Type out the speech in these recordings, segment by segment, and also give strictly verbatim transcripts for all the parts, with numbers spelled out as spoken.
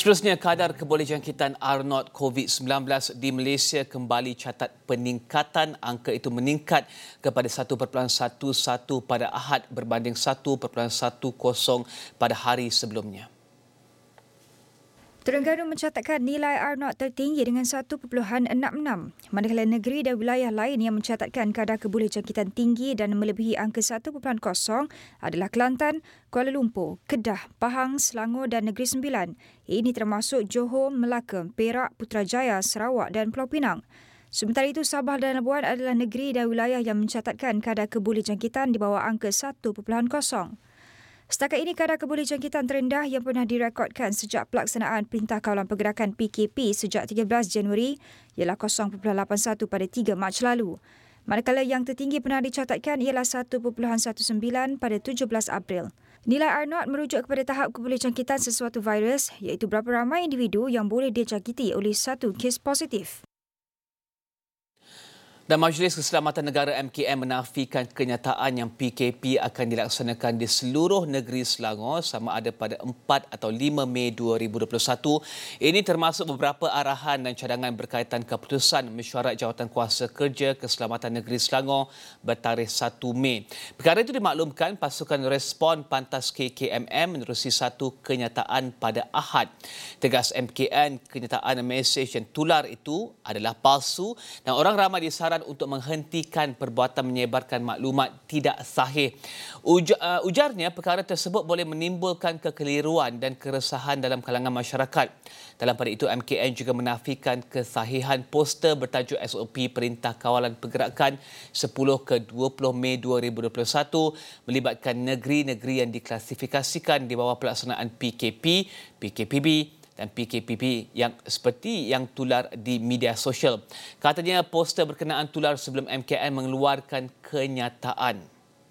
Seterusnya, kadar kebolehjangkitan R naught COVID sembilan belas di Malaysia kembali catat peningkatan. Angka itu meningkat kepada satu perpuluhan satu satu pada Ahad berbanding satu perpuluhan satu kosong pada hari sebelumnya. Terengganu mencatatkan nilai R naught tertinggi dengan satu perpuluhan enam enam, manakala negeri dan wilayah lain yang mencatatkan kadar kebolehjangkitan tinggi dan melebihi angka satu perpuluhan kosong adalah Kelantan, Kuala Lumpur, Kedah, Pahang, Selangor dan Negeri Sembilan. Ini termasuk Johor, Melaka, Perak, Putrajaya, Sarawak dan Pulau Pinang. Sementara itu, Sabah dan Labuan adalah negeri dan wilayah yang mencatatkan kadar kebolehjangkitan di bawah angka satu perpuluhan kosong. Setakat ini, kadar kebolehjangkitan terendah yang pernah direkodkan sejak pelaksanaan Perintah Kawalan Pergerakan P K P sejak tiga belas Januari ialah kosong perpuluhan lapan satu pada tiga Mac lalu. Manakala yang tertinggi pernah dicatatkan ialah satu perpuluhan sembilan belas pada tujuh belas April. Nilai R naught merujuk kepada tahap kebolehjangkitan sesuatu virus, iaitu berapa ramai individu yang boleh dijangkiti oleh satu kes positif. Dan Majlis Keselamatan Negara M K M menafikan kenyataan yang P K P akan dilaksanakan di seluruh negeri Selangor sama ada pada empat atau lima Mei dua ribu dua puluh satu. Ini termasuk beberapa arahan dan cadangan berkaitan keputusan Mesyuarat Jawatankuasa Kerja Keselamatan Negeri Selangor bertarikh satu Mei. Perkara itu dimaklumkan pasukan respon Pantas K K M M menerusi satu kenyataan pada Ahad. Tegas M K M, kenyataan mesej yang tular itu adalah palsu dan orang ramai disarankan untuk menghentikan perbuatan menyebarkan maklumat tidak sahih. Uj- uh, ujarnya, perkara tersebut boleh menimbulkan kekeliruan dan keresahan dalam kalangan masyarakat. Dalam pada itu, M K M juga menafikan kesahihan poster bertajuk S O P Perintah Kawalan Pergerakan sepuluh ke dua puluh Mei dua ribu dua puluh satu melibatkan negeri-negeri yang diklasifikasikan di bawah pelaksanaan P K P, P K P B dan P K P P yang seperti yang tular di media sosial. Katanya poster berkenaan tular sebelum M K M mengeluarkan kenyataan.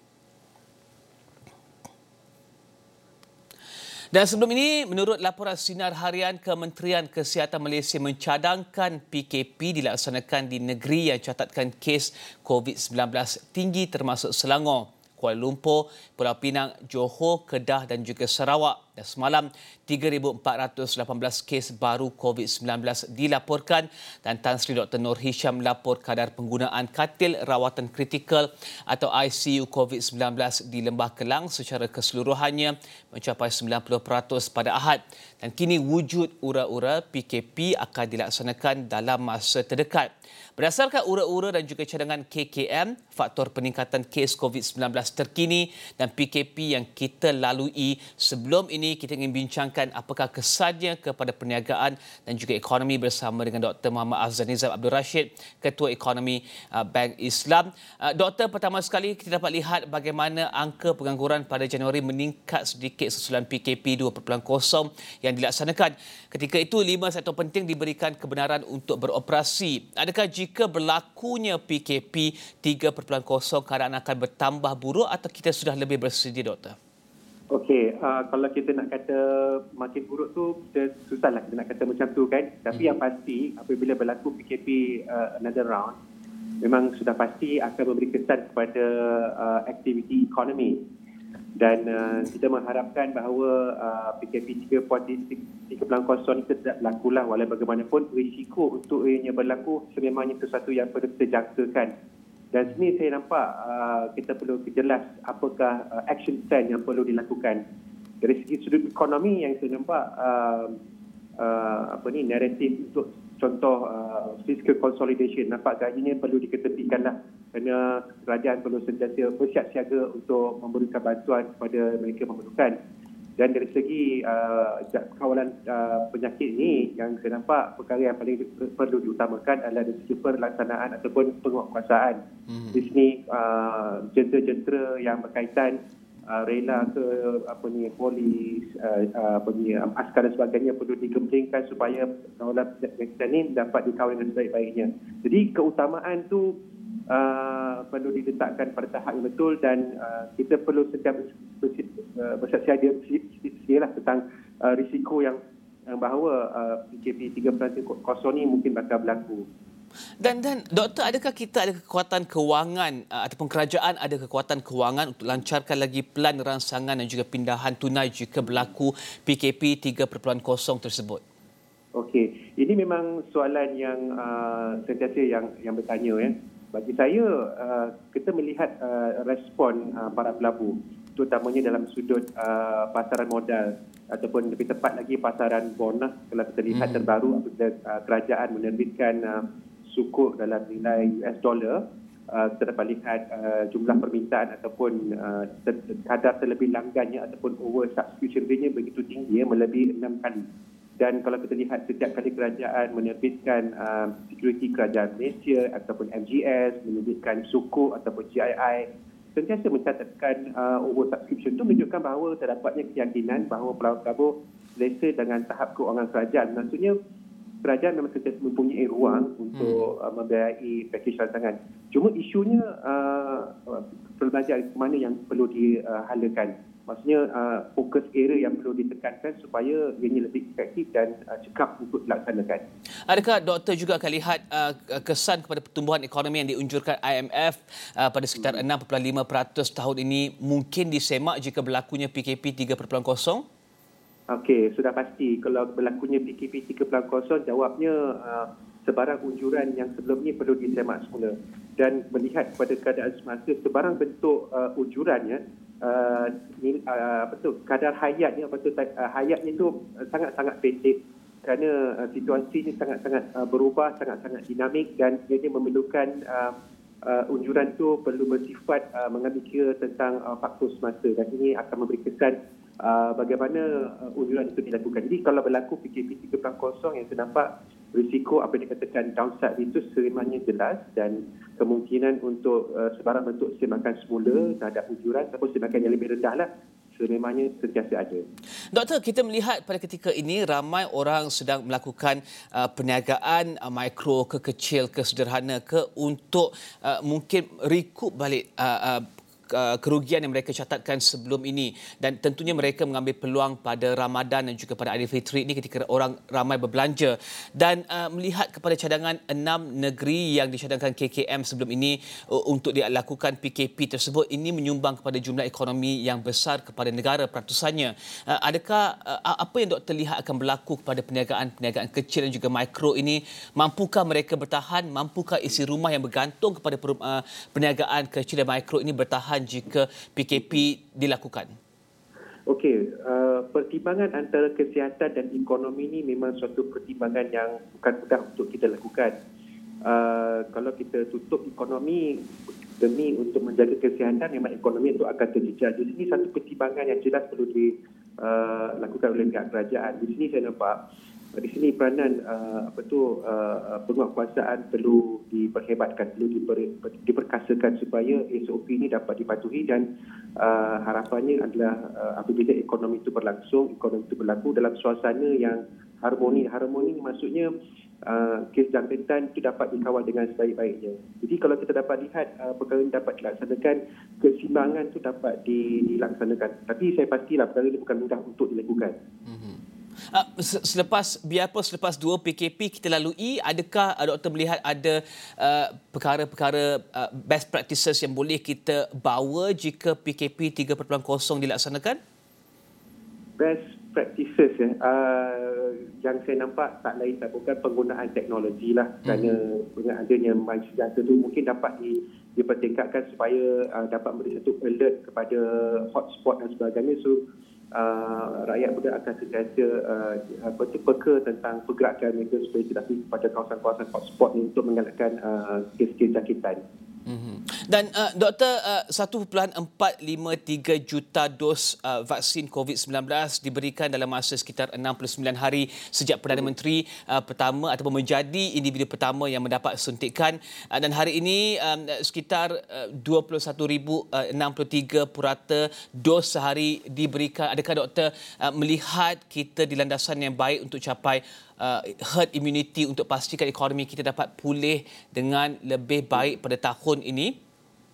Dan sebelum ini, menurut laporan Sinar Harian, Kementerian Kesihatan Malaysia mencadangkan P K P dilaksanakan di negeri yang catatkan kes COVID sembilan belas tinggi termasuk Selangor, Kuala Lumpur, Pulau Pinang, Johor, Kedah dan juga Sarawak. Dan semalam, tiga ribu empat ratus lapan belas kes baru COVID sembilan belas dilaporkan dan Tan Sri Doktor Nur Hisham melapor kadar penggunaan katil rawatan kritikal atau I C U COVID sembilan belas di Lembah Kelang secara keseluruhannya mencapai sembilan puluh peratus pada Ahad. Dan kini wujud ura-ura P K P akan dilaksanakan dalam masa terdekat. Berdasarkan ura-ura dan juga cadangan K K M, faktor peningkatan kes COVID sembilan belas terkini dan P K P yang kita lalui sebelum ini, kita ingin bincangkan apakah kesannya kepada perniagaan dan juga ekonomi bersama dengan Doktor Muhammad Azhar Nizam Abdul Rashid, Ketua Ekonomi uh, Bank Islam. Uh, Doktor, pertama sekali kita dapat lihat bagaimana angka pengangguran pada Januari meningkat sedikit susulan P K P dua perpuluhan kosong yang dilaksanakan. Ketika itu, lima sektor penting diberikan kebenaran untuk beroperasi. Adakah jika berlakunya P K P tiga perpuluhan kosong keadaan akan bertambah buruk atau kita sudah lebih bersedia, Doktor? Okey, uh, kalau kita nak kata makin buruk tu, kita susahlah kita nak kata macam tu kan. Tapi hmm. yang pasti, apabila berlaku P K P uh, another round, memang sudah pasti akan memberi kesan kepada uh, aktiviti ekonomi. Dan uh, kita mengharapkan bahawa uh, P K P tiga perpuluhan kosong itu tidak berlaku lah. Walau bagaimanapun, risiko untuk ianya berlaku sememangnya sesuatu yang perlu kita jangkakan. Dan sini saya nampak uh, kita perlu jelas apakah uh, action plan yang perlu dilakukan. Dari segi sudut ekonomi yang saya nampak uh, uh, apa ni naratif untuk contoh uh, fiscal consolidation nampak gayanya perlu diketepikanlah kerana kerajaan perlu sentiasa bersiap siaga untuk memberikan bantuan kepada mereka memerlukan. Dan dari segi uh, kawalan uh, penyakit ini, yang saya nampak perkara yang paling perlu diutamakan adalah dari segi pelaksanaan ataupun penguatkuasaan. Hmm. Di sini uh, jentera-jentera yang berkaitan uh, rela ke apa ni polis, uh, uh, apa ni um, askar dan sebagainya perlu digemblengkan supaya kawalan penyakit ini dapat dikawal dengan sebaik-baiknya. Jadi keutamaan tu Uh, perlu diletakkan pada tahap yang betul dan uh, kita perlu setiap bersiap siaga tentang uh, risiko yang, yang bahawa uh, P K P tiga perpuluhan kosong ni mungkin bakal berlaku. Dan dan doktor, adakah kita ada kekuatan kewangan uh, ataupun kerajaan ada kekuatan kewangan untuk lancarkan lagi pelan rangsangan dan juga pindahan tunai jika berlaku P K P tiga titik kosong tersebut? Okey, ini memang soalan yang uh, sentiasa yang yang bertanya ya. Bagi saya uh, kita melihat uh, respon uh, para pelabur, terutamanya dalam sudut uh, pasaran modal ataupun lebih tepat lagi pasaran bonus. Kalau kita lihat hmm. terbaru apabila uh, kerajaan menerbitkan uh, sukuk dalam nilai U S dollar, uh, kita dapat lihat uh, jumlah permintaan ataupun uh, kadar terlebih langgannya ataupun over subscription rate-nya begitu tinggi ya, melebihi enam kali. Dan kalau kita lihat setiap kali kerajaan menerbitkan uh, security kerajaan Malaysia ataupun M G S menerbitkan sukuk ataupun G I I, sentiasa mencatatkan uh, over subscription itu menunjukkan bahawa terdapatnya keyakinan bahawa pelabur selesa dengan tahap keuangan kerajaan. Maksudnya kerajaan memang sentiasa mempunyai ruang untuk hmm. uh, membiayai pakej rancangan. Cuma isunya uh, perbelanjaan mana yang perlu dihalakan. Maksudnya uh, fokus area yang perlu ditekankan supaya ianya lebih efektif dan uh, cekap untuk dilaksanakan. Adakah doktor juga akan lihat uh, kesan kepada pertumbuhan ekonomi yang diunjurkan I M F uh, pada sekitar hmm. enam perpuluhan lima peratus tahun ini mungkin disemak jika berlakunya P K P tiga titik kosong? Okey, sudah pasti. Kalau berlakunya P K P tiga titik kosong, jawabnya uh, sebarang unjuran yang sebelum ini perlu disemak semula. Dan melihat kepada keadaan semasa, sebarang bentuk uh, unjurannya, uh, uh, betul, kadar hayatnya, betul, uh, hayatnya itu sangat-sangat pendek kerana uh, situasi ini sangat-sangat uh, berubah, sangat-sangat dinamik dan ianya memerlukan uh, uh, unjuran itu perlu bersifat uh, mengambil kira tentang uh, faktor semasa dan ini akan memberi kesan Uh, bagaimana uh, unjuran itu dilakukan. Jadi kalau berlaku P K P tiga titik kosong yang saya nampak risiko apa yang dikatakan downside itu serimanya jelas dan kemungkinan untuk uh, sebarang bentuk semakan semula terhadap unjuran ataupun semakan yang lebih rendah lah sememangnya sentiasa ada. Doktor, kita melihat pada ketika ini ramai orang sedang melakukan uh, perniagaan uh, mikro ke kecil ke sederhana ke untuk uh, mungkin recoup balik uh, uh, kerugian yang mereka catatkan sebelum ini dan tentunya mereka mengambil peluang pada Ramadan dan juga pada Aidilfitri ini ketika orang ramai berbelanja dan uh, melihat kepada cadangan enam negeri yang dicadangkan K K M sebelum ini uh, untuk dilakukan P K P tersebut, ini menyumbang kepada jumlah ekonomi yang besar kepada negara peratusannya. Uh, adakah uh, apa yang doktor lihat akan berlaku kepada perniagaan-perniagaan kecil dan juga mikro ini? Mampukah mereka bertahan? Mampukah isi rumah yang bergantung kepada per, uh, perniagaan kecil dan mikro ini bertahan jika P K P dilakukan? Okey, uh, pertimbangan antara kesihatan dan ekonomi ini memang suatu pertimbangan yang bukan mudah untuk kita lakukan. Uh, kalau kita tutup ekonomi demi untuk menjaga kesihatan, memang ekonomi itu akan terjejas. Di sini satu pertimbangan yang jelas perlu dilakukan uh, oleh pihak kerajaan. Di sini saya nampak di sini peranan uh, apa tu uh, penguatkuasaan perlu diperhebatkan, perlu diper, diperkasakan supaya S O P ini dapat dipatuhi dan uh, harapannya adalah uh, apabila ekonomi itu berlangsung, ekonomi itu berlaku dalam suasana yang harmoni. Harmoni maksudnya uh, kes jangkitan itu dapat dikawal dengan sebaik-baiknya. Jadi kalau kita dapat lihat uh, perkara ini dapat dilaksanakan, keseimbangan itu dapat dilaksanakan. Tapi saya pastilah perkara ini bukan mudah untuk dilakukan. Mm-hmm. Uh, selepas biarpun selepas dua P K P kita lalui, adakah uh, doktor melihat ada uh, perkara-perkara uh, best practices yang boleh kita bawa jika P K P tiga titik kosong dilaksanakan? Best practices ya, uh, yang saya nampak tak lain tak bukan penggunaan teknologi lah, hmm. kerana dengan adanya MySejahtera itu mungkin dapat di, dipertingkatkan supaya uh, dapat memberi satu alert kepada hotspot dan sebagainya. So Uh, rakyat muda akan sentiasa uh, peka tentang pergerakan mereka supaya tidak pergi kepada kawasan-kawasan hotspot ini untuk mengelakkan uh, kes-kes jangkitan. Mm-hmm. Dan uh, doktor, uh, satu perpuluhan empat lima tiga juta dos uh, vaksin COVID sembilan belas diberikan dalam masa sekitar enam puluh sembilan hari sejak Perdana Menteri uh, pertama ataupun menjadi individu pertama yang mendapat suntikan, uh, dan hari ini um, sekitar uh, dua puluh satu ribu enam puluh tiga purata dos sehari diberikan. Adakah doktor uh, melihat kita di landasan yang baik untuk capai Uh, herd immunity untuk pastikan ekonomi kita dapat pulih dengan lebih baik pada tahun ini?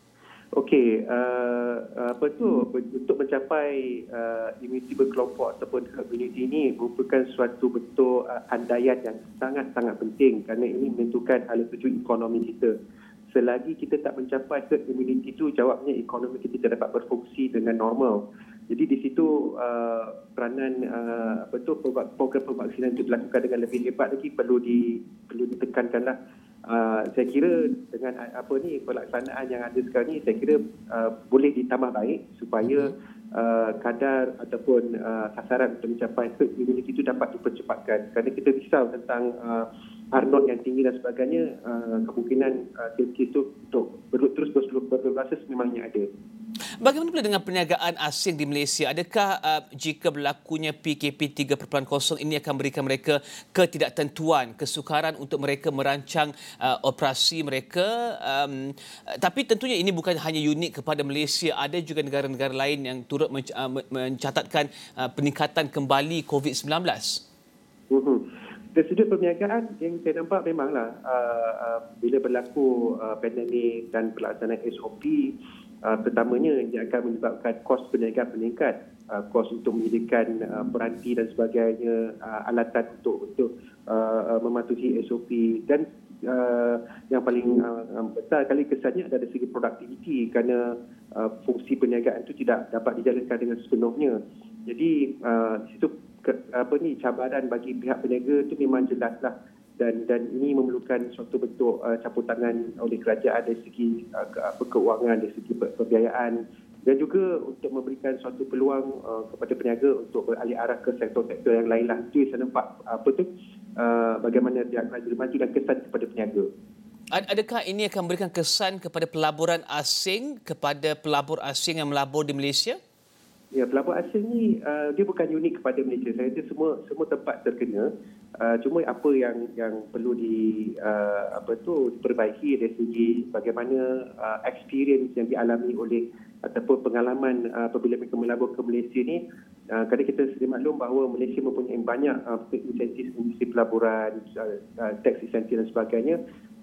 Okey, uh, apa tu, untuk mencapai uh, imuniti berkelompok ataupun herd immunity ini merupakan suatu bentuk uh, andaian yang sangat-sangat penting kerana ini menentukan hala tuju ekonomi kita. Selagi kita tak mencapai herd immunity itu, jawabnya ekonomi kita tidak dapat berfungsi dengan normal. Jadi di situ uh, peranan uh, apa tu program pemvaksinan itu dilakukan dengan lebih hebat lagi, perlu di perlu ditekankanlah. Uh, saya kira dengan uh, apa ni pelaksanaan yang ada sekarang ni, saya kira uh, boleh ditambah baik supaya uh, kadar ataupun uh, sasaran untuk mencapai herd immunity itu dapat dipercepatkan. Kerana kita risau tentang uh, R naught yang tinggi dan sebagainya, uh, kemungkinan uh, kes itu untuk ber- terus berlangsung memangnya ada. Bagaimana pula dengan perniagaan asing di Malaysia? Adakah uh, jika berlakunya P K P tiga titik kosong ini akan berikan mereka ketidaktentuan, kesukaran untuk mereka merancang uh, operasi mereka? Um, tapi tentunya ini bukan hanya unik kepada Malaysia. Ada juga negara-negara lain yang turut menc- uh, mencatatkan uh, peningkatan kembali covid sembilan belas. Uh-huh. Dari sudut perniagaan yang saya nampak memanglah uh, uh, bila berlaku uh, pandemik dan pelaksanaan S O P, Uh, pertamanya ia akan menyebabkan kos perniagaan meningkat, uh, kos untuk menyediakan uh, peranti dan sebagainya, uh, alatan untuk untuk uh, mematuhi S O P, dan uh, yang paling uh, besar kali kesannya ada dari segi produktiviti kerana uh, fungsi perniagaan itu tidak dapat dijalankan dengan sepenuhnya. Jadi uh, di situ ke, apa ni cabaran bagi pihak peniaga itu memang jelaslah. Dan dan ini memerlukan suatu bentuk uh, campur tangan oleh kerajaan dari segi uh, ke, keuangan, dari segi pembiayaan, dan juga untuk memberikan suatu peluang uh, kepada peniaga untuk beralih arah ke sektor-sektor yang lain lah. Itu saya nampak apa tu uh, bagaimana dia akan maju dan kesan kepada peniaga. Adakah ini akan memberikan kesan kepada pelaburan asing, kepada pelabur asing yang melabur di Malaysia? Ya, pelabur asing ni uh, dia bukan unik kepada Malaysia. Saya rasa semua semua tempat terkena. Uh, cuma apa yang yang perlu di uh, apa tu diperbaiki dari segi bagaimana uh, experience yang dialami oleh ataupun pengalaman uh, apabila mereka melabur ke Malaysia ni. Uh, kerana kita sedia maklum bahawa Malaysia mempunyai banyak uh, insentif industri pelaburan, uh, uh, tax insentif dan sebagainya.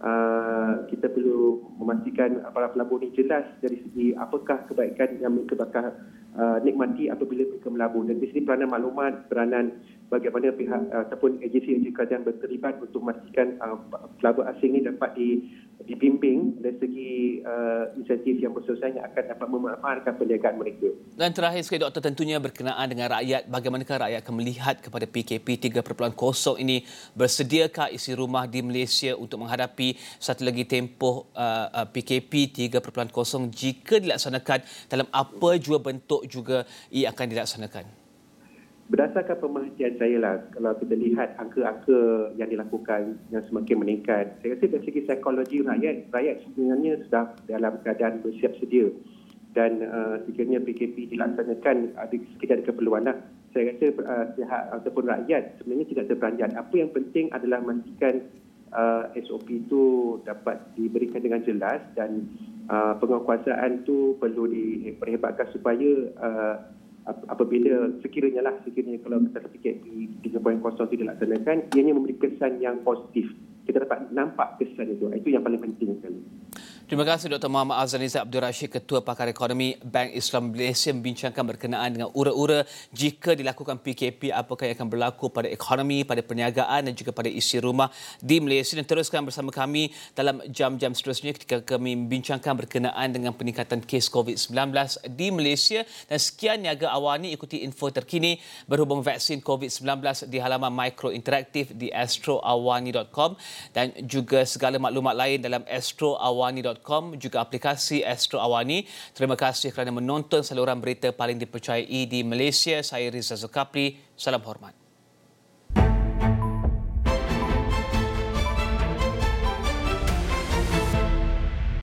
Uh, kita perlu memastikan para pelabur ini jelas dari segi apakah kebaikan yang mereka bakal uh, nikmati apabila mereka melabur. Dan di sini peranan maklumat, peranan bagaimana pihak uh, ataupun agensi-agensi kerajaan berterlibat untuk memastikan uh, pelabur asing ini dapat di, dibimbing dari segi uh, insentif yang bersesuaian yang akan dapat memanfaatkan perniagaan mereka. Dan terakhir sekali, Doktor, tentunya berkenaan dengan rakyat, bagaimanakah rakyat akan melihat kepada P K P tiga titik kosong ini? Bersediakah isi rumah di Malaysia untuk menghadapi satu lagi tempoh uh, uh, P K P tiga titik kosong jika dilaksanakan dalam apa jua bentuk juga ia akan dilaksanakan? Berdasarkan pemerhatian saya lah, kalau kita lihat angka-angka yang dilakukan yang semakin meningkat, saya rasa dari segi psikologi rakyat, rakyat sebenarnya sudah dalam keadaan bersiap sedia. Dan uh, sekiranya P K P dilaksanakan, ada sekiranya ada keperluan lah. Saya rasa uh, pihak ataupun rakyat sebenarnya tidak terperanjat. Apa yang penting adalah memastikan uh, S O P itu dapat diberikan dengan jelas, dan uh, penguasaan itu perlu diperhebatkan supaya uh, apabila sekiranya lah, sekiranya kalau kita P K P tiga titik kosong itu dilaksanakan, ianya memberi kesan yang positif. Kita dapat nampak kesan itu. Itu yang paling penting sekali. Terima kasih Doktor Muhammad Azaniza Abdul Rashid, Ketua Pakar Ekonomi Bank Islam Malaysia, membincangkan berkenaan dengan ura-ura jika dilakukan P K P, apakah yang akan berlaku pada ekonomi, pada perniagaan dan juga pada isi rumah di Malaysia. Dan teruskan bersama kami dalam jam-jam seterusnya ketika kami membincangkan berkenaan dengan peningkatan kes covid sembilan belas di Malaysia. Dan sekian Niaga Awani, ikuti info terkini berhubung vaksin covid sembilan belas di halaman Micro Interaktif di astro awani dot com dan juga segala maklumat lain dalam astro awani dot com, juga aplikasi Astro Awani. Terima kasih kerana menonton saluran berita paling dipercayai di Malaysia. Saya Rizal Zulkapli. Salam hormat.